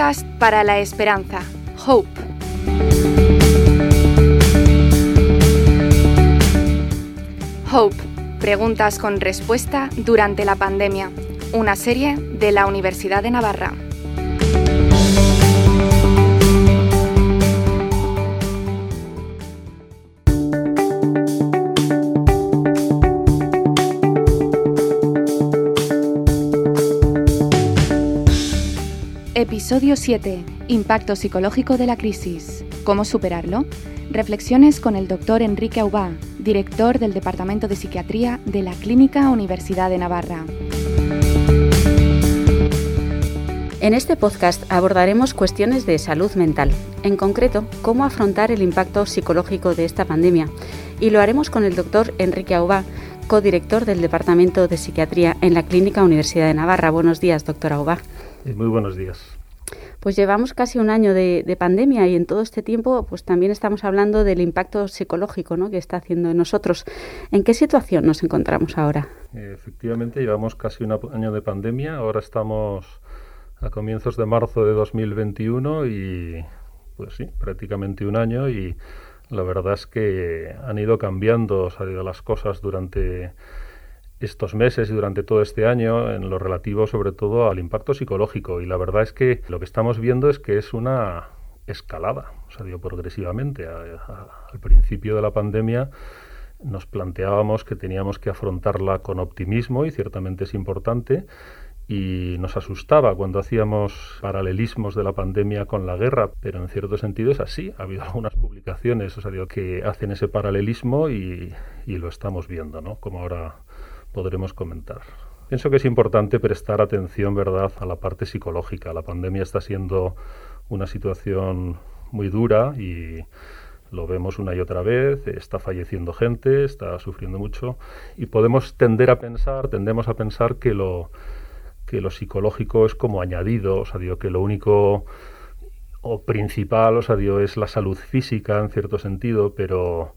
podcast para la esperanza, Hope. Hope, preguntas con respuesta durante la pandemia, una serie de la Universidad de Navarra. Episodio 7. Impacto psicológico de la crisis. ¿Cómo superarlo? Reflexiones con el Dr. Enrique Aubá, director del Departamento de Psiquiatría de la Clínica Universidad de Navarra. En este podcast abordaremos cuestiones de salud mental, en concreto, cómo afrontar el impacto psicológico de esta pandemia, y lo haremos con el Dr. Enrique Aubá, codirector del Departamento de Psiquiatría en la Clínica Universidad de Navarra. Buenos días, doctor Aubá. Muy buenos días. Pues llevamos casi un año de pandemia y en todo este tiempo pues también estamos hablando del impacto psicológico, ¿no?, que está haciendo en nosotros. ¿En qué situación nos encontramos ahora? Efectivamente, llevamos casi un año de pandemia. Ahora estamos a comienzos de marzo de 2021 y pues sí, prácticamente un año, y la verdad es que han ido cambiando las cosas durante estos meses y durante todo este año en lo relativo sobre todo al impacto psicológico, y la verdad es que lo que estamos viendo es que es una escalada, progresivamente. Al principio de la pandemia nos planteábamos que teníamos que afrontarla con optimismo, y ciertamente es importante, y nos asustaba cuando hacíamos paralelismos de la pandemia con la guerra, pero en cierto sentido es así. Ha habido algunas publicaciones que hacen ese paralelismo y lo estamos viendo, ¿no?, como ahora podremos comentar. Pienso que es importante prestar atención, ¿verdad?, a la parte psicológica. La pandemia está siendo una situación muy dura y lo vemos una y otra vez. Está falleciendo gente, está sufriendo mucho, y tendemos a pensar que lo psicológico es como añadido, que lo único o principal, es la salud física en cierto sentido, pero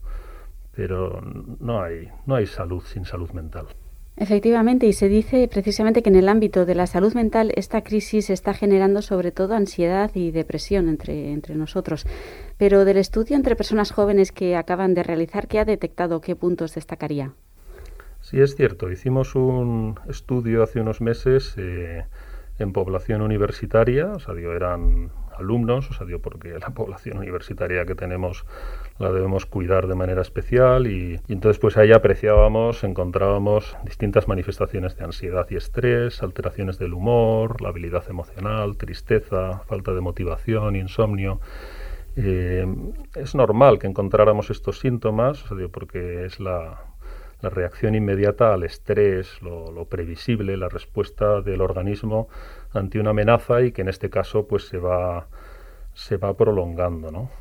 no hay salud sin salud mental. Efectivamente, y se dice precisamente que en el ámbito de la salud mental esta crisis está generando sobre todo ansiedad y depresión entre nosotros. Pero del estudio entre personas jóvenes que acaban de realizar, ¿qué ha detectado? ¿Qué puntos destacaría? Sí, es cierto. Hicimos un estudio hace unos meses en población universitaria, eran alumnos, porque la población universitaria que tenemos la debemos cuidar de manera especial, y entonces pues ahí encontrábamos distintas manifestaciones de ansiedad y estrés, alteraciones del humor, la habilidad emocional, tristeza, falta de motivación, insomnio. Es normal que encontráramos estos síntomas, porque es la reacción inmediata al estrés, lo previsible, la respuesta del organismo ante una amenaza, y que en este caso pues se va prolongando, ¿no?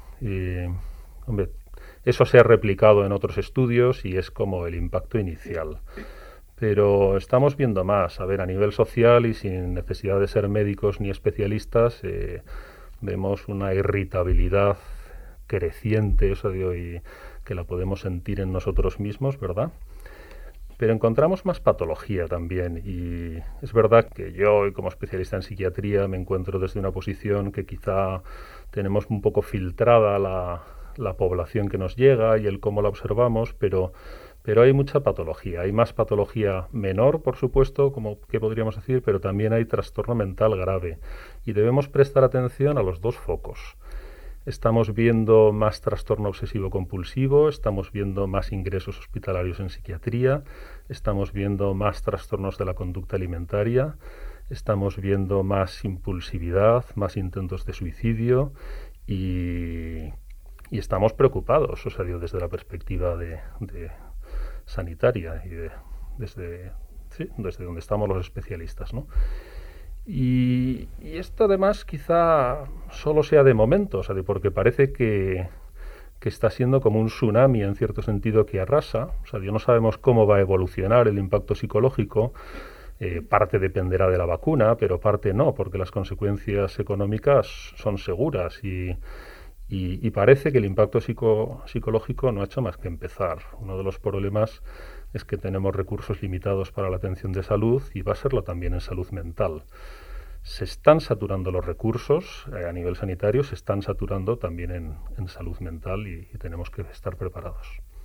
Eso se ha replicado en otros estudios y es como el impacto inicial. Pero estamos viendo más, a nivel social, y sin necesidad de ser médicos ni especialistas, vemos una irritabilidad creciente, y que la podemos sentir en nosotros mismos, ¿verdad? Pero encontramos más patología también, y es verdad que yo, como especialista en psiquiatría, me encuentro desde una posición que quizá tenemos un poco filtrada la población que nos llega y el cómo la observamos, pero hay mucha patología. Hay más patología menor, por supuesto, como que podríamos decir, pero también hay trastorno mental grave, y debemos prestar atención a los dos focos. Estamos viendo más trastorno obsesivo-compulsivo, estamos viendo más ingresos hospitalarios en psiquiatría, estamos viendo más trastornos de la conducta alimentaria, estamos viendo más impulsividad, más intentos de suicidio, y estamos preocupados, desde la perspectiva de sanitaria y desde donde estamos los especialistas, ¿no? Y esto además quizá solo sea de momento, porque parece que está siendo como un tsunami en cierto sentido que arrasa. No sabemos cómo va a evolucionar el impacto psicológico. Parte dependerá de la vacuna, pero parte no, porque las consecuencias económicas son seguras, y parece que el impacto psicológico no ha hecho más que empezar. Uno de los problemas es que tenemos recursos limitados para la atención de salud, y va a serlo también en salud mental. se están saturando los recursos a nivel sanitario, se están saturando también en salud mental y tenemos que estar preparados.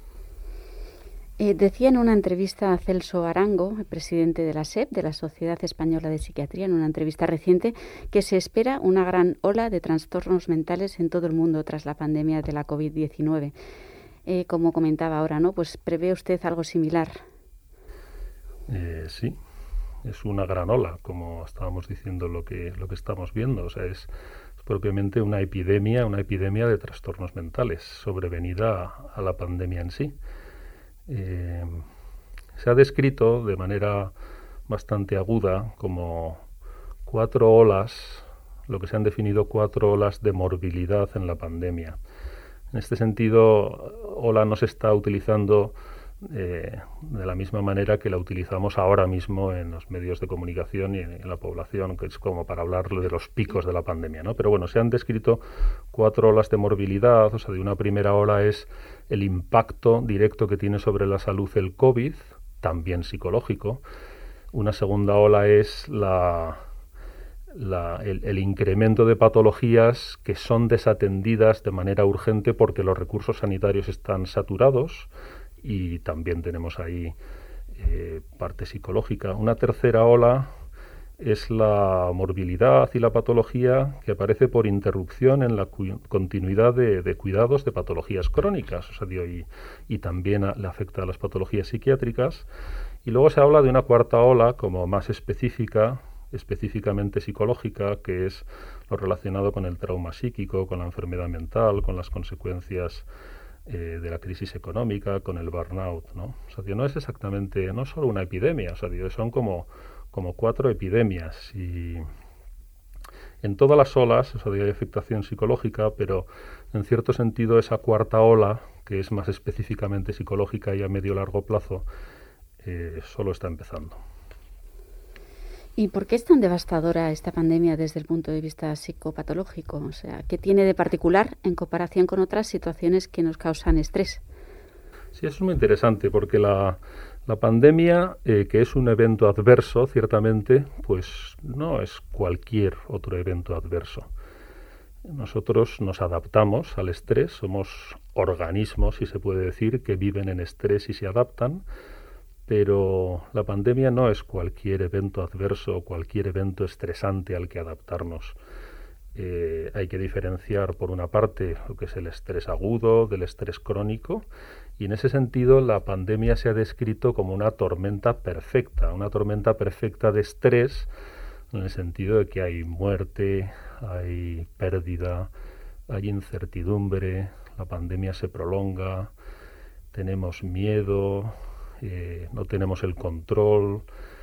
Decía en una entrevista a Celso Arango, el presidente de la SEP, de la Sociedad Española de Psiquiatría, en una entrevista reciente, que se espera una gran ola de trastornos mentales en todo el mundo tras la pandemia de la COVID-19. Como comentaba ahora, ¿no? Pues ¿prevé usted algo similar? Sí, es una gran ola, como estábamos diciendo lo que estamos viendo. O sea, es propiamente una epidemia de trastornos mentales sobrevenida a la pandemia en sí. Se ha descrito de manera bastante aguda como 4 olas, lo que se han definido 4 olas de morbilidad en la pandemia. En este sentido, ola no se está utilizando de la misma manera que la utilizamos ahora mismo en los medios de comunicación y en la población, que es como para hablar de los picos de la pandemia, ¿no? Pero bueno, se han descrito 4 olas de morbilidad. O sea, de una primera ola es el impacto directo que tiene sobre la salud el COVID, también psicológico. Una segunda ola es el incremento de patologías que son desatendidas de manera urgente porque los recursos sanitarios están saturados, y también tenemos ahí parte psicológica. Una tercera ola es la morbilidad y la patología que aparece por interrupción en la continuidad de cuidados de patologías crónicas, o sea, y también le afecta a las patologías psiquiátricas. Y luego se habla de una cuarta ola como más específicamente psicológica, que es lo relacionado con el trauma psíquico, con la enfermedad mental, con las consecuencias de la crisis económica, con el burnout, ¿no? O sea, no es exactamente, no solo una epidemia, o sea, son como 4 epidemias, y en todas las olas, o sea, hay afectación psicológica, pero en cierto sentido esa cuarta ola, que es más específicamente psicológica y a medio largo plazo, solo está empezando. ¿Y por qué es tan devastadora esta pandemia desde el punto de vista psicopatológico? O sea, ¿qué tiene de particular en comparación con otras situaciones que nos causan estrés? Sí, eso es muy interesante, porque la pandemia, que es un evento adverso, ciertamente, pues no es cualquier otro evento adverso. Nosotros nos adaptamos al estrés, somos organismos, si se puede decir, que viven en estrés y se adaptan. Pero la pandemia no es cualquier evento adverso o cualquier evento estresante al que adaptarnos. Hay que diferenciar, por una parte, lo que es el estrés agudo del estrés crónico, y en ese sentido la pandemia se ha descrito como una tormenta perfecta de estrés, en el sentido de que hay muerte, hay pérdida, hay incertidumbre, la pandemia se prolonga, tenemos miedo, no tenemos el control,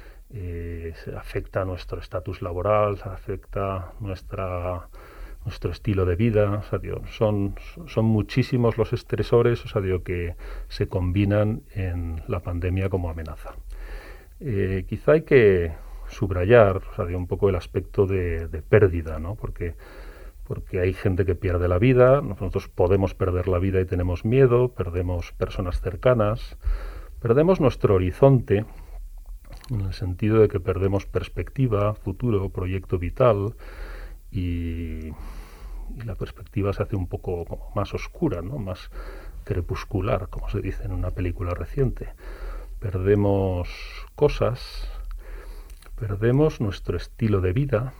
afecta a nuestro estatus laboral, afecta nuestro estilo de vida. O sea, son muchísimos los estresores, o sea, que se combinan en la pandemia como amenaza. Quizá hay que subrayar, o sea, un poco el aspecto de pérdida, ¿no? Porque hay gente que pierde la vida, nosotros podemos perder la vida y tenemos miedo, perdemos personas cercanas, perdemos nuestro horizonte, en el sentido de que perdemos perspectiva, futuro, proyecto vital, y la perspectiva se hace un poco como más oscura, ¿no? Más crepuscular, como se dice en una película reciente. Perdemos cosas, perdemos nuestro estilo de vida,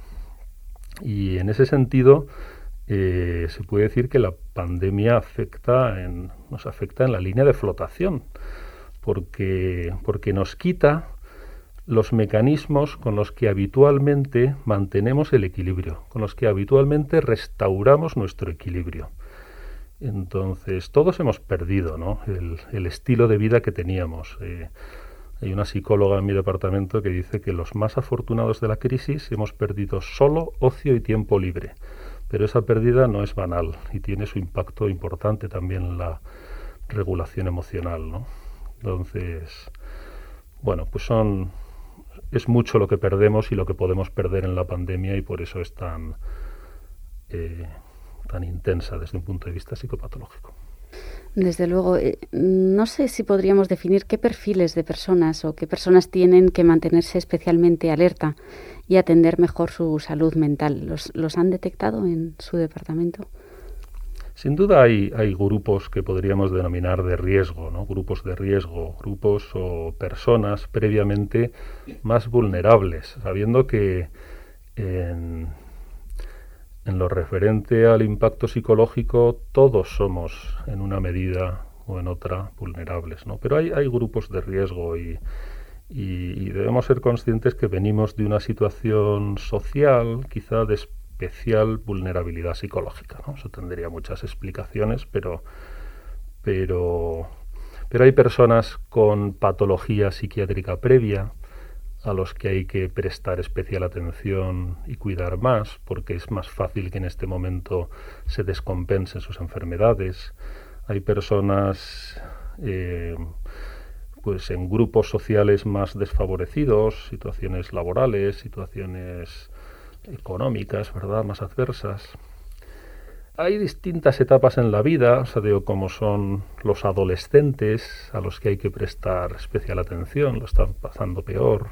y en ese sentido se puede decir que la pandemia nos afecta en la línea de flotación, porque nos quita los mecanismos con los que habitualmente mantenemos el equilibrio, con los que habitualmente restauramos nuestro equilibrio. Entonces, todos hemos perdido, ¿no?, el estilo de vida que teníamos. Hay una psicóloga en mi departamento que dice que los más afortunados de la crisis hemos perdido solo ocio y tiempo libre, pero esa pérdida no es banal y tiene su impacto importante también en la regulación emocional, ¿no? Entonces, bueno, pues es mucho lo que perdemos y lo que podemos perder en la pandemia, y por eso es tan intensa desde un punto de vista psicopatológico. Desde luego, no sé si podríamos definir qué perfiles de personas o qué personas tienen que mantenerse especialmente alerta y atender mejor su salud mental. ¿Los han detectado en su departamento? Sin duda hay grupos que podríamos denominar de riesgo, ¿no? Grupos de riesgo, grupos o personas previamente más vulnerables, sabiendo que en lo referente al impacto psicológico todos somos en una medida o en otra vulnerables, ¿no? Pero hay grupos de riesgo y debemos ser conscientes que venimos de una situación social quizá de especial vulnerabilidad psicológica, ¿no? Eso tendría muchas explicaciones, pero hay personas con patología psiquiátrica previa a los que hay que prestar especial atención y cuidar más, porque es más fácil que en este momento se descompensen sus enfermedades. Hay personas pues en grupos sociales más desfavorecidos, situaciones laborales, situaciones económicas, ¿verdad?, más adversas. Hay distintas etapas en la vida, o sea, digo, como son los adolescentes, a los que hay que prestar especial atención, lo están pasando peor,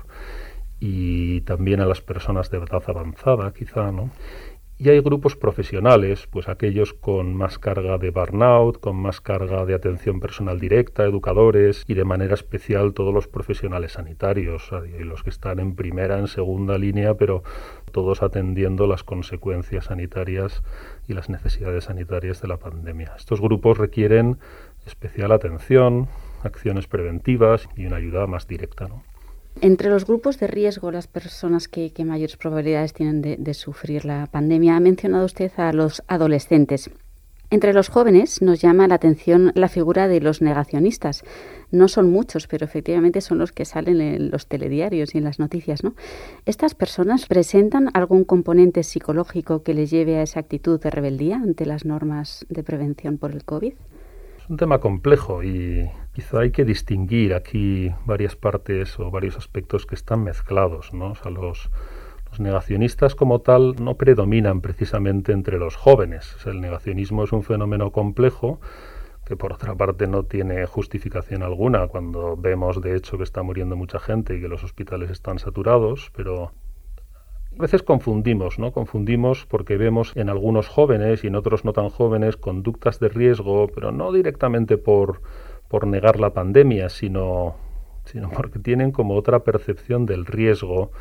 y también a las personas de edad avanzada, quizá, ¿no? Y hay grupos profesionales, pues aquellos con más carga de burnout, con más carga de atención personal directa, educadores y de manera especial todos los profesionales sanitarios, y los que están en primera, en segunda línea, pero todos atendiendo las consecuencias sanitarias y las necesidades sanitarias de la pandemia. Estos grupos requieren especial atención, acciones preventivas y una ayuda más directa, ¿no? Entre los grupos de riesgo, las personas que mayores probabilidades tienen de sufrir la pandemia, ha mencionado usted a los adolescentes. Entre los jóvenes nos llama la atención la figura de los negacionistas. No son muchos, pero efectivamente son los que salen en los telediarios y en las noticias, ¿no? ¿Estas personas presentan algún componente psicológico que les lleve a esa actitud de rebeldía ante las normas de prevención por el COVID? Es un tema complejo y quizá hay que distinguir aquí varias partes o varios aspectos que están mezclados, ¿no? O sea, los negacionistas como tal no predominan precisamente entre los jóvenes. O sea, el negacionismo es un fenómeno complejo que por otra parte no tiene justificación alguna cuando vemos de hecho que está muriendo mucha gente y que los hospitales están saturados, pero a veces confundimos, ¿no? Confundimos porque vemos en algunos jóvenes y en otros no tan jóvenes conductas de riesgo, pero no directamente por negar la pandemia, sino porque tienen como otra percepción del riesgo.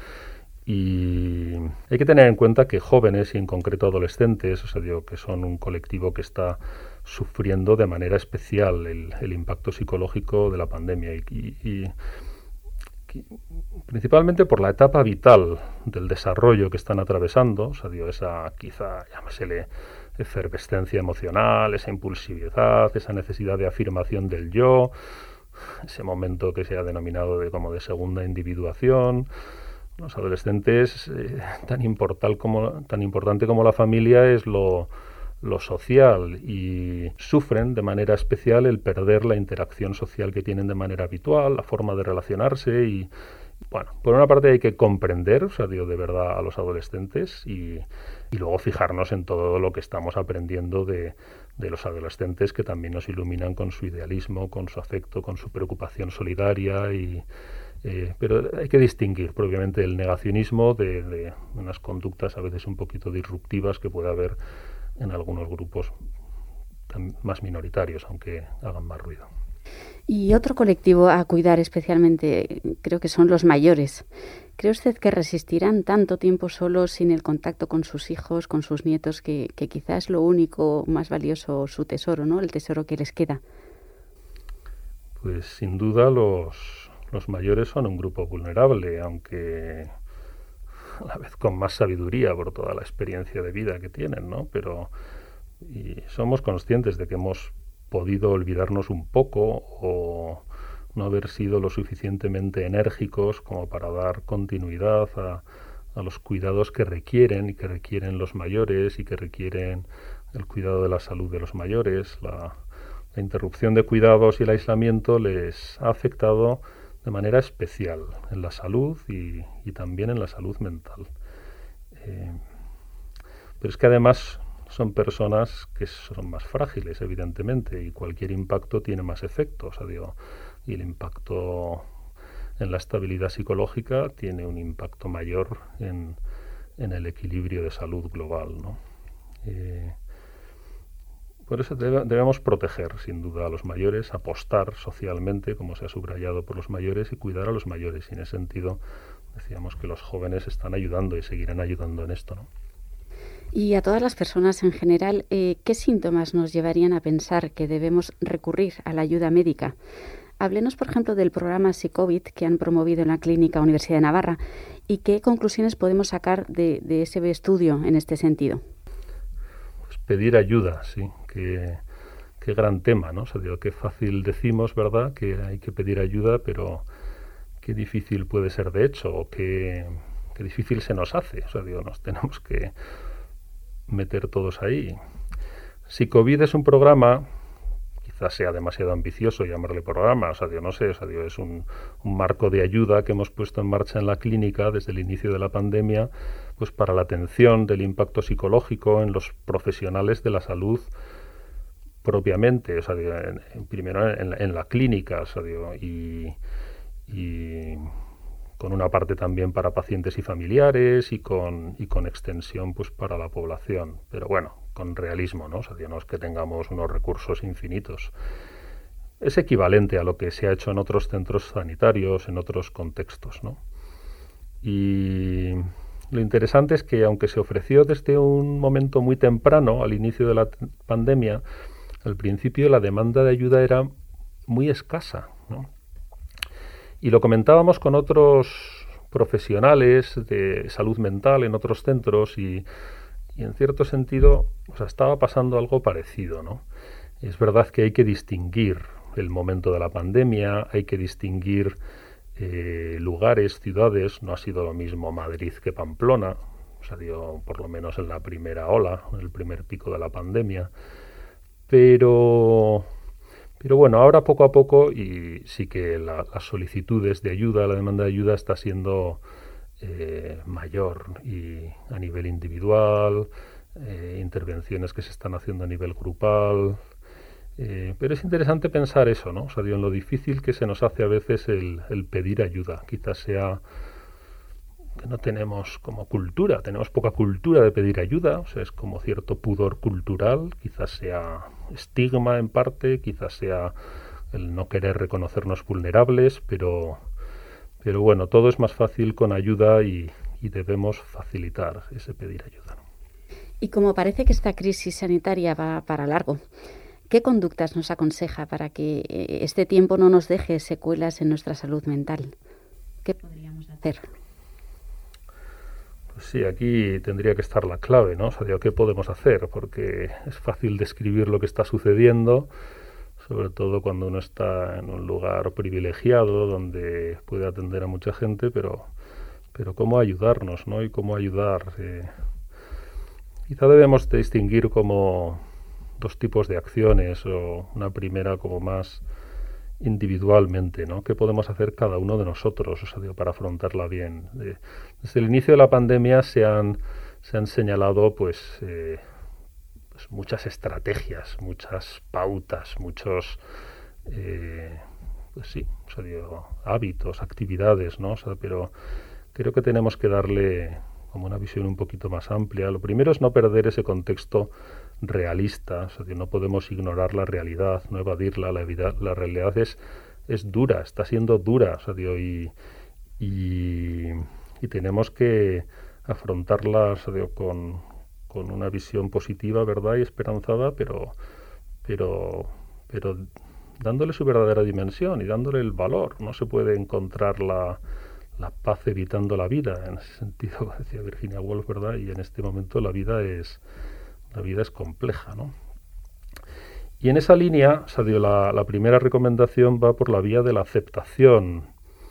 Y hay que tener en cuenta que jóvenes y en concreto adolescentes, o sea, digo, que son un colectivo que está sufriendo de manera especial el impacto psicológico de la pandemia y principalmente por la etapa vital del desarrollo que están atravesando, o sea, digo, esa quizá, llámesele, efervescencia emocional, esa impulsividad, esa necesidad de afirmación del yo, ese momento que se ha denominado como de segunda individuación. Los adolescentes, tan importante como la familia es lo social y sufren de manera especial el perder la interacción social que tienen de manera habitual, la forma de relacionarse y, bueno, por una parte hay que comprender, o sea, digo, de verdad a los adolescentes y luego fijarnos en todo lo que estamos aprendiendo de los adolescentes que también nos iluminan con su idealismo, con su afecto, con su preocupación solidaria pero hay que distinguir propiamente el negacionismo de unas conductas a veces un poquito disruptivas que puede haber en algunos grupos más minoritarios, aunque hagan más ruido. Y otro colectivo a cuidar especialmente creo que son los mayores. ¿Cree usted que resistirán tanto tiempo solos sin el contacto con sus hijos, con sus nietos, que quizás es lo único más valioso, su tesoro, ¿no? El tesoro que les queda? Pues sin duda los mayores son un grupo vulnerable, aunque a la vez con más sabiduría por toda la experiencia de vida que tienen, ¿no? Y somos conscientes de que hemos podido olvidarnos un poco o no haber sido lo suficientemente enérgicos como para dar continuidad a los cuidados que requieren los mayores y que requieren el cuidado de la salud de los mayores. La interrupción de cuidados y el aislamiento les ha afectado de manera especial en la salud y también en la salud mental. Pero es que además son personas que son más frágiles, evidentemente, y cualquier impacto tiene más efectos, y el impacto en la estabilidad psicológica tiene un impacto mayor en el equilibrio de salud global, ¿no? Por eso debemos proteger, sin duda, a los mayores, apostar socialmente, como se ha subrayado, por los mayores y cuidar a los mayores. Y en ese sentido, decíamos que los jóvenes están ayudando y seguirán ayudando en esto, ¿no? Y a todas las personas en general, ¿qué síntomas nos llevarían a pensar que debemos recurrir a la ayuda médica? Háblenos, por ejemplo, del programa SICOVID que han promovido en la Clínica Universidad de Navarra y qué conclusiones podemos sacar de ese estudio en este sentido. Pues pedir ayuda, sí, qué gran tema, ¿no? O sea, digo, qué fácil decimos, ¿verdad?, que hay que pedir ayuda, pero qué difícil puede ser de hecho, o qué difícil se nos hace. O sea, digo, nos tenemos que meter todos ahí. SICOVID es un programa, quizás sea demasiado ambicioso llamarle programa, o sea, digo, no sé, o sea, digo, es un marco de ayuda que hemos puesto en marcha en la clínica desde el inicio de la pandemia, pues para la atención del impacto psicológico en los profesionales de la salud propiamente, o sea, digo, primero en la clínica, o sea, digo, y con una parte también para pacientes y familiares y con extensión pues para la población, pero bueno, con realismo, ¿no? O sea, no es que tengamos unos recursos infinitos. Es equivalente a lo que se ha hecho en otros centros sanitarios, en otros contextos, ¿no? Y lo interesante es que aunque se ofreció desde un momento muy temprano, al inicio de la pandemia, al principio la demanda de ayuda era muy escasa, ¿no? Y lo comentábamos con otros profesionales de salud mental en otros centros y en cierto sentido, o sea, estaba pasando algo parecido, ¿no? Es verdad que hay que distinguir el momento de la pandemia, hay que distinguir lugares, ciudades. No ha sido lo mismo Madrid que Pamplona, o sea, digo, por lo menos en la primera ola, en el primer pico de la pandemia, pero bueno, ahora poco a poco, y sí que las solicitudes de ayuda, la demanda de ayuda está siendo mayor, y a nivel individual, intervenciones que se están haciendo a nivel grupal, pero es interesante pensar eso, ¿no? O sea, digo, en lo difícil que se nos hace a veces el pedir ayuda. Quizás sea que no tenemos como cultura, tenemos poca cultura de pedir ayuda, o sea, es como cierto pudor cultural, quizás sea estigma en parte, quizás sea el no querer reconocernos vulnerables, pero bueno, todo es más fácil con ayuda y debemos facilitar ese pedir ayuda, ¿no? Y como parece que esta crisis sanitaria va para largo, ¿qué conductas nos aconseja para que este tiempo no nos deje secuelas en nuestra salud mental? ¿Qué podríamos hacer? Sí, aquí tendría que estar la clave, ¿no? O sea, digo, ¿qué podemos hacer? Porque es fácil describir lo que está sucediendo, sobre todo cuando uno está en un lugar privilegiado donde puede atender a mucha gente, pero ¿cómo ayudarnos, ¿no? Y cómo ayudar. Quizá debemos distinguir como dos tipos de acciones, o una primera como más individualmente, ¿no? ¿Qué podemos hacer cada uno de nosotros, o sea, digo, para afrontarla bien? Desde el inicio de la pandemia se han señalado pues muchas estrategias, muchas pautas, muchos pues sí, o sea, digo, hábitos, actividades, ¿no? O sea, pero creo que tenemos que darle como una visión un poquito más amplia. Lo primero es no perder ese contexto realista, o sea, que no podemos ignorar la realidad, no evadirla. La realidad es dura, está siendo dura, o sea, digo, y tenemos que afrontarla, o sea, digo, con una visión positiva, ¿verdad?, y esperanzada, pero dándole su verdadera dimensión y dándole el valor. No se puede encontrar la paz evitando la vida, en ese sentido decía Virginia Woolf, ¿verdad? Y en este momento la vida es compleja, ¿no? Y en esa línea, o sea, digo, la primera recomendación va por la vía de la aceptación.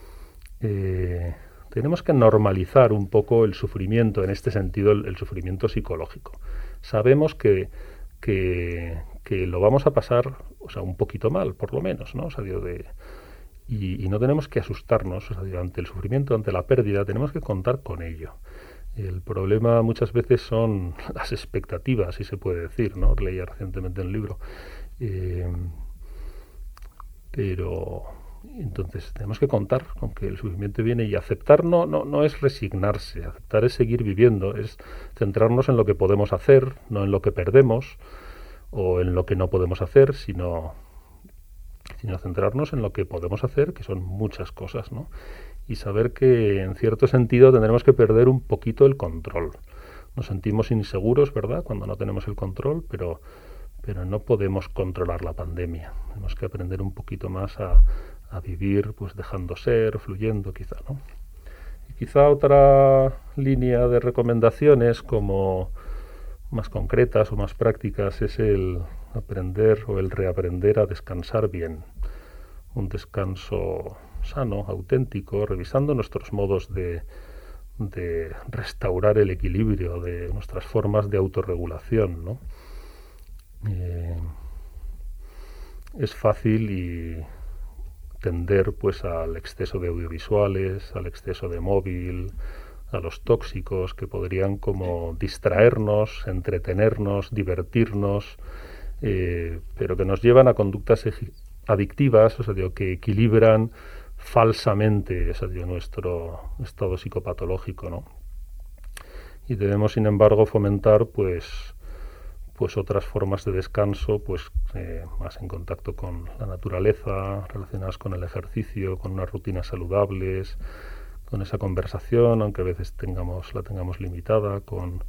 Tenemos que normalizar un poco el sufrimiento, en este sentido el sufrimiento psicológico. Sabemos que lo vamos a pasar, o sea, un poquito mal, por lo menos, ¿no? O sea, digo, y no tenemos que asustarnos, o sea, digo, ante el sufrimiento, ante la pérdida, tenemos que contar con ello. El problema muchas veces son las expectativas, si se puede decir, ¿no? Leía recientemente un libro. Pero Entonces tenemos que contar con que el sufrimiento viene, y aceptar no es resignarse, aceptar es seguir viviendo, es centrarnos en lo que podemos hacer, no en lo que perdemos o en lo que no podemos hacer, sino centrarnos en lo que podemos hacer, que son muchas cosas, ¿no? Y saber que en cierto sentido tendremos que perder un poquito el control. Nos sentimos inseguros, ¿verdad?, cuando no tenemos el control, pero no podemos controlar la pandemia. Tenemos que aprender un poquito más a vivir, pues dejando ser, fluyendo quizá, ¿no? Y quizá otra línea de recomendaciones, como más concretas o más prácticas, es el aprender o el reaprender a descansar bien. Un descanso sano, auténtico, revisando nuestros modos de restaurar el equilibrio, de nuestras formas de autorregulación, ¿no? Es fácil y tender pues al exceso de audiovisuales, al exceso de móvil, a los tóxicos que podrían como distraernos, entretenernos, divertirnos, pero que nos llevan a conductas adictivas, o sea, que equilibran falsamente, o sea, nuestro estado psicopatológico, ¿no? Y debemos, sin embargo, fomentar pues otras formas de descanso, pues más en contacto con la naturaleza, relacionadas con el ejercicio, con unas rutinas saludables, con esa conversación, aunque a veces la tengamos limitada, con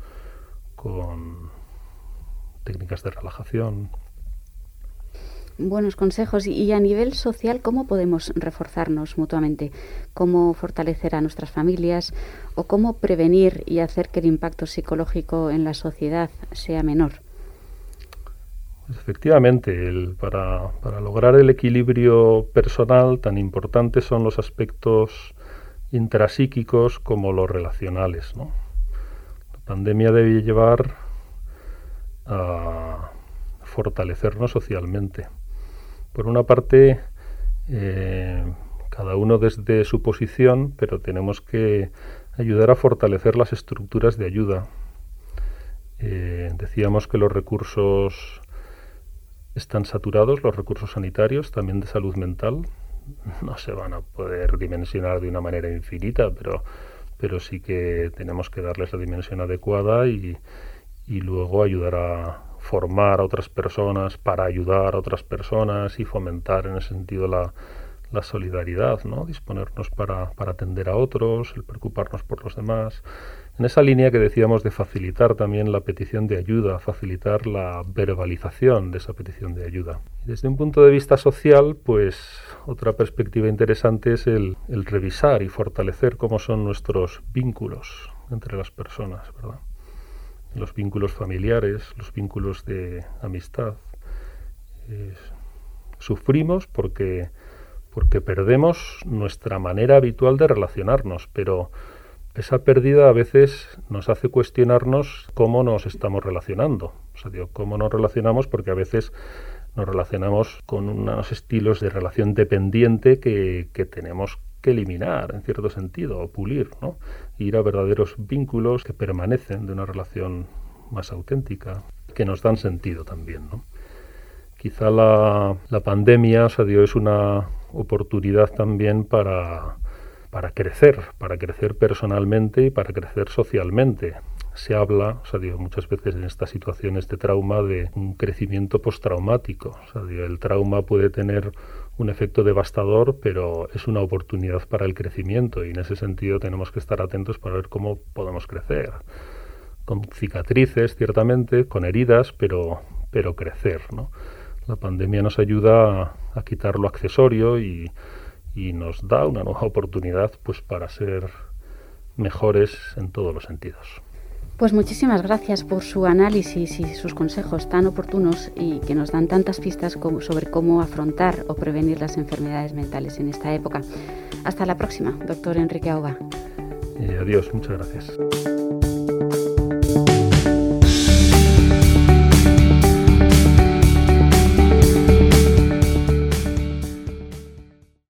técnicas de relajación. Buenos consejos. Y a nivel social, ¿cómo podemos reforzarnos mutuamente? ¿Cómo fortalecer a nuestras familias? ¿O cómo prevenir y hacer que el impacto psicológico en la sociedad sea menor? Efectivamente, para lograr el equilibrio personal, tan importantes son los aspectos intrapsíquicos como los relacionales, ¿no? La pandemia debe llevar a fortalecernos socialmente. Por una parte, cada uno desde su posición, pero tenemos que ayudar a fortalecer las estructuras de ayuda. Decíamos que los recursos están saturados, los recursos sanitarios, también de salud mental. No se van a poder dimensionar de una manera infinita, pero sí que tenemos que darles la dimensión adecuada y luego ayudar a formar a otras personas para ayudar a otras personas y fomentar en ese sentido la solidaridad, ¿no? Disponernos para atender a otros, el preocuparnos por los demás. En esa línea que decíamos de facilitar también la petición de ayuda, facilitar la verbalización de esa petición de ayuda. Desde un punto de vista social, pues otra perspectiva interesante es el revisar y fortalecer cómo son nuestros vínculos entre las personas, ¿verdad? Los vínculos familiares, los vínculos de amistad. Sufrimos porque perdemos nuestra manera habitual de relacionarnos, pero esa pérdida a veces nos hace cuestionarnos cómo nos estamos relacionando. O sea, cómo nos relacionamos, porque a veces nos relacionamos con unos estilos de relación dependiente que tenemos que eliminar, en cierto sentido, o pulir, ¿no? Ir a verdaderos vínculos que permanecen, de una relación más auténtica, que nos dan sentido también, ¿no? Quizá la pandemia, o sea, es una oportunidad también para crecer personalmente y para crecer socialmente. Se habla, o sea, muchas veces en estas situaciones de trauma, de un crecimiento postraumático. O sea, el trauma puede tener un efecto devastador, pero es una oportunidad para el crecimiento, y en ese sentido tenemos que estar atentos para ver cómo podemos crecer. Con cicatrices, ciertamente, con heridas, pero crecer, ¿no? La pandemia nos ayuda a quitar lo accesorio y nos da una nueva oportunidad pues para ser mejores en todos los sentidos. Pues muchísimas gracias por su análisis y sus consejos tan oportunos y que nos dan tantas pistas sobre cómo afrontar o prevenir las enfermedades mentales en esta época. Hasta la próxima, doctor Enrique Aubá. Adiós, muchas gracias.